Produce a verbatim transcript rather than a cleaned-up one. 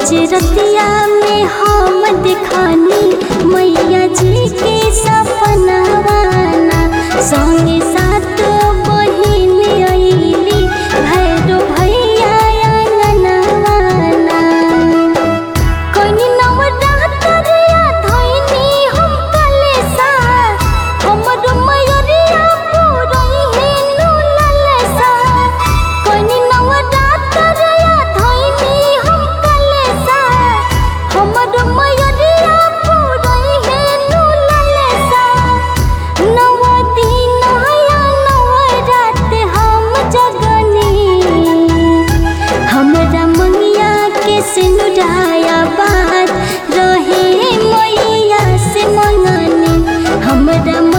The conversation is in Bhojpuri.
रतिया में हम दिखानी मैया जी के सपनावाना संगे साथ बहिन अइली भैरो भैया आंगनवाना कोनी नवरात्रिया धइनी हम कलेसा हमर मयूरिया पुरई हेनु ललसा कोनी नवरात्रिया धइनी हम कलेसा हमर मयूरिया पुरई हेनु ललसा नव दिन या नव रात हम जगनी हमरा मंगिया के सिनुराया बात रहे मैया से मंगनी हमरा